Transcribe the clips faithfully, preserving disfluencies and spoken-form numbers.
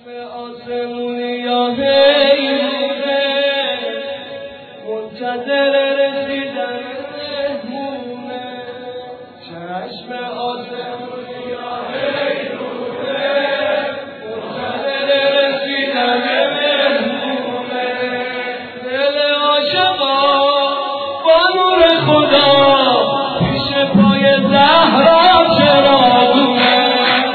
آسمونی یا حیونه منتظر رسیدن مهمونه چشم آسمونی یا حیونه منتظر رسیدن مهمونه دل عاشقا با نور خدا پیش پای زهرا چراغونه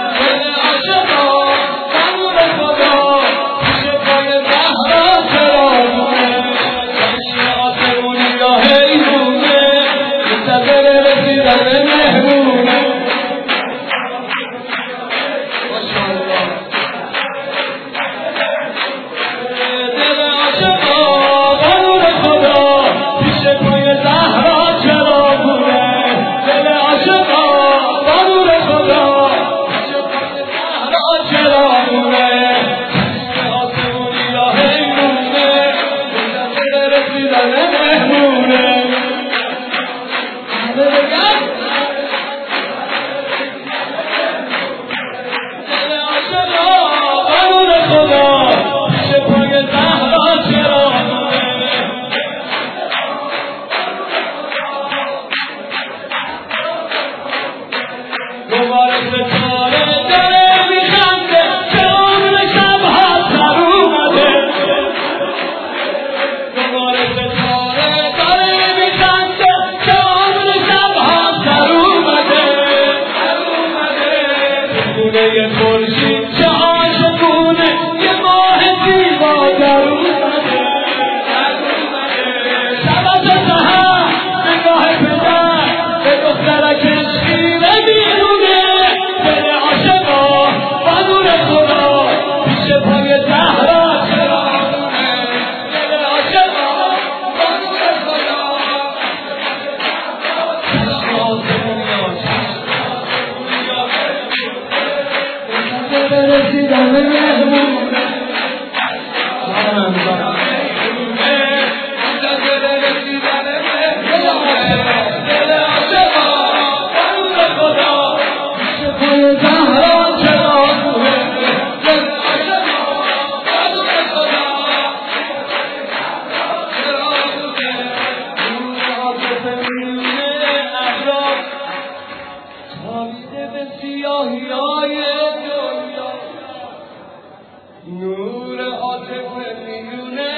نور عاطف میونه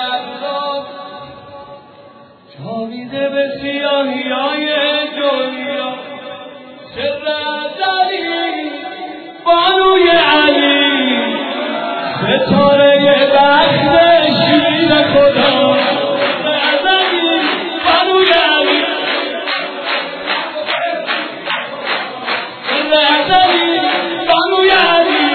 افلاک تابیده به سیاهی‌های دنیا سر ازلی بانوی علی ستاره بخت شیر خدا سر ازلی بانوی علی سر ازلی بانوی علی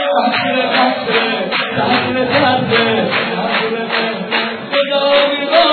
خدا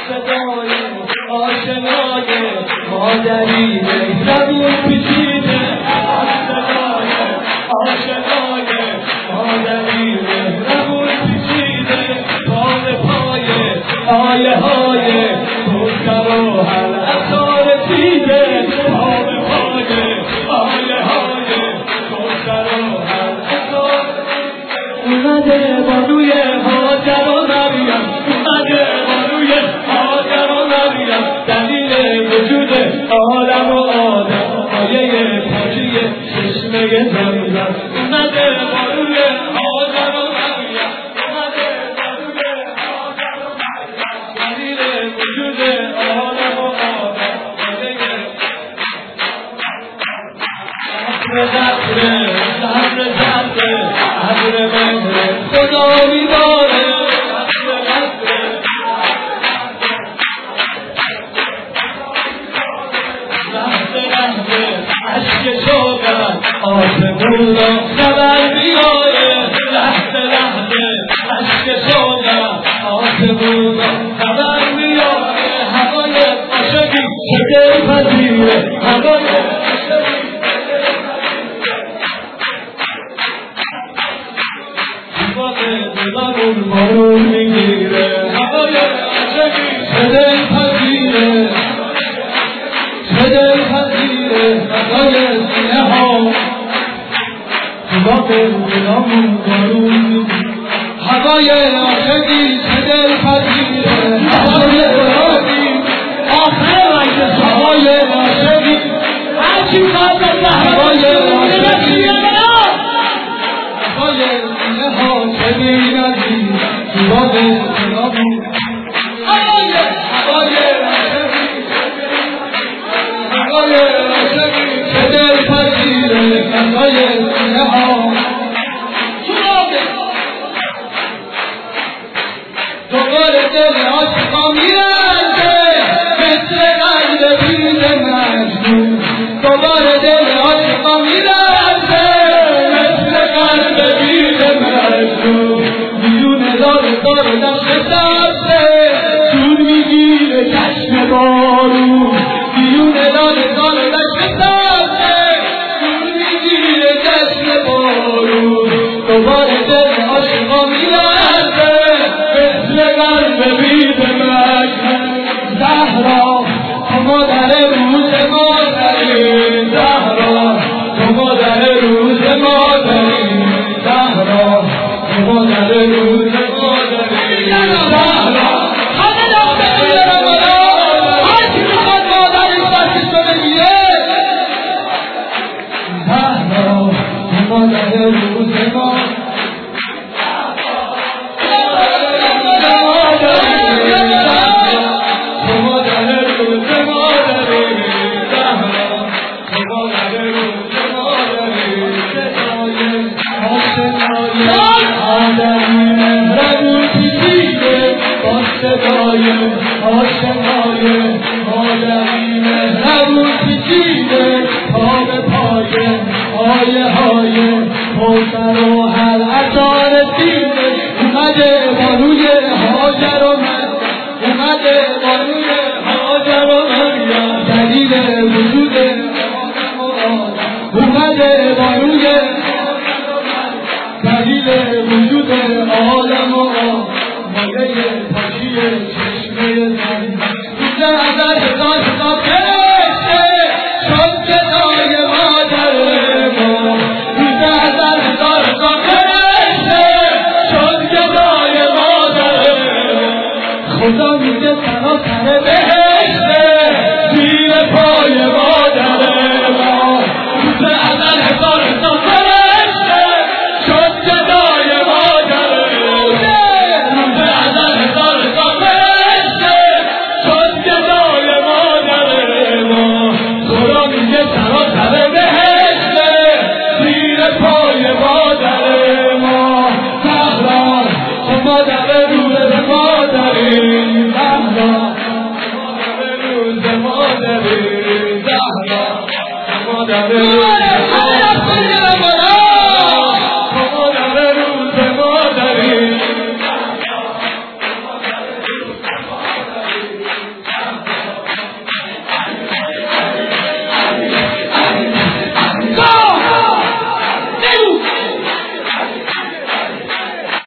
صدای آشنای مادری زبون پیچیده از صدای آشنای مادری زبون پیچیده پا به پای آیه های کوثر و هر اثار رسیده پا به پای آیه های کوثر و هر اثار اومده بانوی هاجر و مریم اومده بانوی هاجر و مریم دلیل وجود عالم و آدم آیه پاکی چشمه زمزم اومده بانوی هاجر و مریم اومده بانوی هاجر و مریم دلیل وجود عالم و آدم آیه زهره زهره زهره عبر مهر خدا میباره لحظه لحظه عشق شوقت آسمون را خبر میاره لحظه لحظه عشق شوقت آسمون را خبر میاره هوای عاشقی چه دلپذیره هوای دلمون بارون میگیره هوای عاشقی چه دلپذیره چه دلپذیره هوای سینه ها باغ دلمون بارون میگیره هوای عاشقی چه دلپذیره هوای عاشقی آخر رنگ هوای عاشقی هرچی خواهد هوای عاشقی هوای سینه ها چه بی‌نظیر جواب دلمون هوای هوای عاشقی هوای عاشقی چه دلپذیره هوای سینه ها جواب دوباره دل عاشقا میرنده مثل قلب پیل مجنون دوباره دل عاشقا میرنده بیرون دار دار دشت سبزه جون میگیره چشم بارون بیرون دار دار دشت سبزه جون میگیره چشم بارون دوباره دل عاشقا میلرزه مثل قلب بید مجنون زهرا تو مادر روز مادری زهرا تو مادر روز مادری زهرا تو مادر روز مادری زهرا همه دسته میره بالا هرچی میخواد مادرش دستش رو بگیره زهرا تو مادر روز مادری صدای آشنای مادری مهربون پیچیده پا به پای آیه های کوثر و هر اثار رسیده اومده بانوی هاجر و مریم اومده بانوی هاجر و مریم دلیل وجود اومده بانوی دلیل وجود عالم و مایه پاکی چشمه زمین روز ازل هزار هزار فرشته شد گدای مادر ما روز ازل هزار هزار فرشته شد گدای مادر ما خدا میگه سراسر بهشته زیر پای مادر ما روز ازل هزار هزار فرشته شد گدای مادر مادر